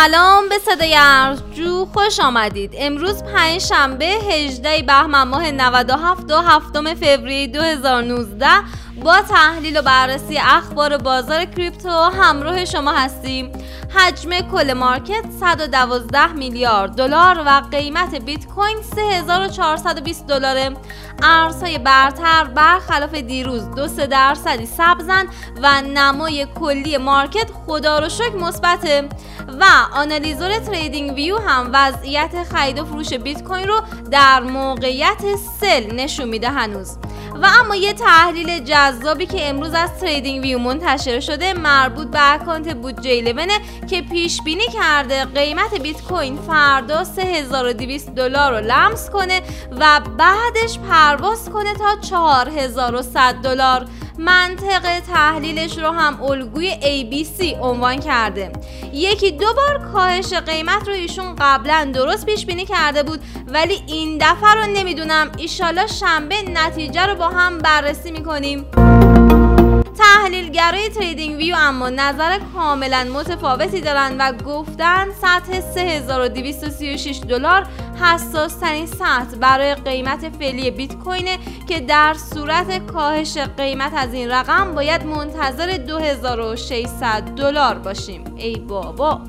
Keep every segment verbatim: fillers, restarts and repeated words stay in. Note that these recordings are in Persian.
سلام به صدای ارجو خوش آمدید. امروز پنج شنبه هجدهم بهمن ماه نود و هفت و هفتم فوریه دو هزار و نوزده با تحلیل و بررسی اخبار بازار کریپتو همراه شما هستیم. حجم کل مارکت صد و دوازده میلیارد دلار و قیمت بیت کوین سه هزار و چهارصد و بیست دلاره. ارزهای برتر برخلاف دیروز دو سه درصدی سبزن و نمای کلی مارکت خدا رو شکر مثبته و آنالیزور تریدینگ ویو هم وضعیت خرید و فروش بیت کوین رو در موقعیت سل نشون میده هنوز. و اما یه تحلیل جذابی که امروز از تریدینگ ویو منتشر شده مربوط به اکانت بودجه یازده که پیش بینی کرده قیمت بیت کوین فردا سه هزار و دویست دلار رو لمس کنه و بعدش پرواز کنه تا چهار هزار و صد دلار. منطق تحلیلش رو هم الگوی ای بی سی عنوان کرده. یکی دو بار کاهش قیمت رو ایشون قبلا درست پیش بینی کرده بود، ولی این دفعه رو نمیدونم، ایشالا شنبه نتیجه رو با هم بررسی میکنیم. تحلیلگرای تریدینگ ویو اما نظر کاملا متفاوتی دارن و گفتن سطح سه هزار و دویست و سی و شش دلار حساس ترین سطح برای قیمت فعلی بیت کوینه که در صورت کاهش قیمت از این رقم باید منتظر دو هزار و ششصد دلار باشیم. ای بابا.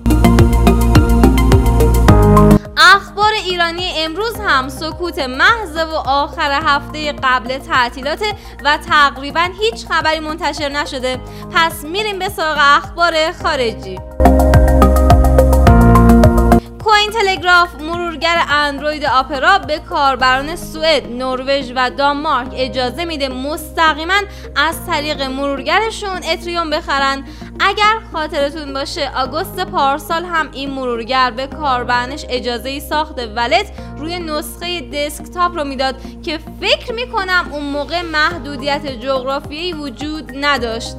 اخبار ایرانی امروز هم سکوت محض و آخر هفته قبل تعطیلات و تقریبا هیچ خبری منتشر نشده. پس میریم به سراغ اخبار خارجی. کوین تلگراف مرورگر اندروید آپرا به کاربران سوئد، نروژ و دانمارک اجازه میده مستقیما از طریق مرورگرشون اتریوم بخرن. اگر خاطرتون باشه آگوست پارسال هم این مرورگر به کاربرانش اجازه ساخت ولت روی نسخه دسکتاپ رو میداد که فکر میکنم اون موقع محدودیت جغرافیایی وجود نداشت.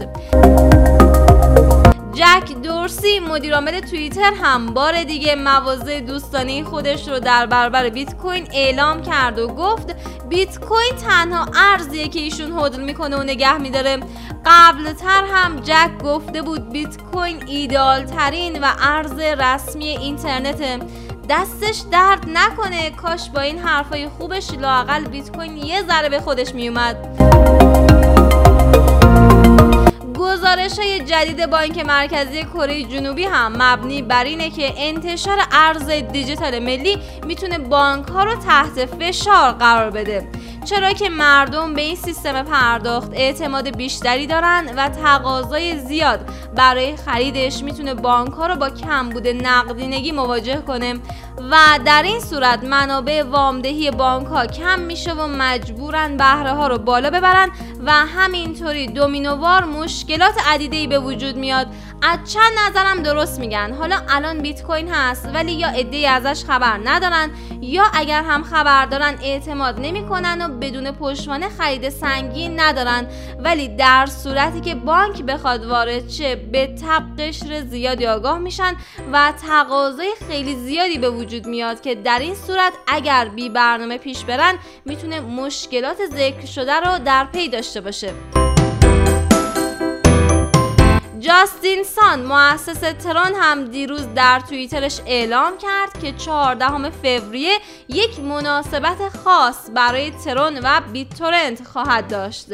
جک دورسی مدیرعامل توییتر هم بار دیگه مواضع دوستانه خودش رو در برابر بیت کوین اعلام کرد و گفت بیت کوین تنها ارزیه که ایشون هولد میکنه و نگه میداره. قبلتر هم جک گفته بود بیت کوین ایدئال ترین و ارز رسمی اینترنته. دستش درد نکنه، کاش با این حرفای خوبش لااقل بیت کوین یه ذره به خودش میومد. گزارش‌های جدید بانک مرکزی کره جنوبی هم مبنی بر اینه که انتشار ارز دیجیتال ملی میتونه بانک‌ها رو تحت فشار قرار بده، چرا که مردم به این سیستم پرداخت اعتماد بیشتری دارن و تقاضای زیاد برای خریدش میتونه بانک‌ها رو با کمبود نقدینگی مواجه کنه و در این صورت منابع وامدهی بانک‌ها کم میشه و مجبورن بهره‌ها رو بالا ببرن و همینطوری دومینووار مشکلات عدیده‌ای به وجود میاد. از چند نظرم درست میگن. حالا الان بیت کوین هست ولی یا عده‌ای ازش خبر ندارن یا اگر هم خبر دارن اعتماد نمیکنن و بدون پشتوانه خرید سنگین ندارن، ولی در صورتی که بانک بخواد وارد شه به تب قشر زیادی آگاه میشن و تقاضای خیلی زیادی به وجود میاد که در این صورت اگر بی برنامه پیش برن میتونه مشکلات ذکر شده رو در پی داشته باشه. جاستین سان مؤسس ترون هم دیروز در توییترش اعلام کرد که چهاردهم فوریه یک مناسبت خاص برای ترون و بیت تورنت خواهد داشت.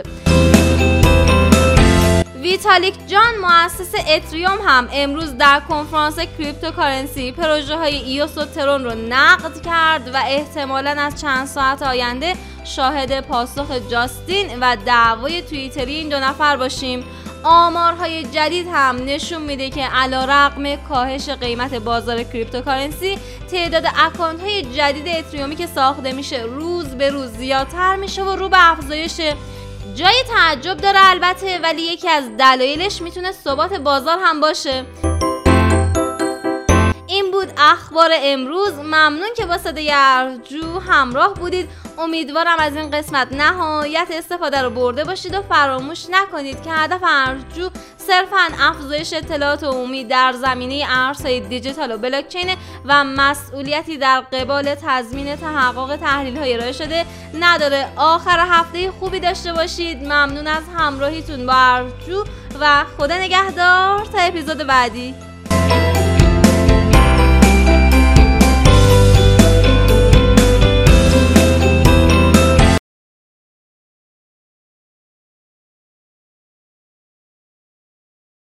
ویتالیک جان مؤسس اتریوم هم امروز در کنفرانس کریپتوکارنسی پروژه های ایوس و ترون رو نقد کرد و احتمالاً از چند ساعت آینده شاهد پاسخ جاستین و دعوای توییتری این دو نفر باشیم. آمارهای جدید هم نشون میده که علیرغم کاهش قیمت بازار کریپتوکارنسی تعداد اکانت های جدید اتریومی که ساخته میشه روز به روز زیادتر میشه و رو به افزایشه. جای تعجب داره البته، ولی یکی از دلایلش میتونه ثبات بازار هم باشه. این بود اخبار امروز. ممنون که با صدای ارجو همراه بودید. امیدوارم از این قسمت نهایت استفاده رو برده باشید و فراموش نکنید که هدف ارجو صرفاً افزایش اطلاعات عمومی در زمینه ارزهای دیجیتال و بلاکچین و مسئولیتی در قبال تضمین تحقق تحلیل‌های ارائه شده نداره. آخر هفته خوبی داشته باشید. ممنون از همراهیتون با ارجو و خدا نگهدار تا اپیزود بعدی.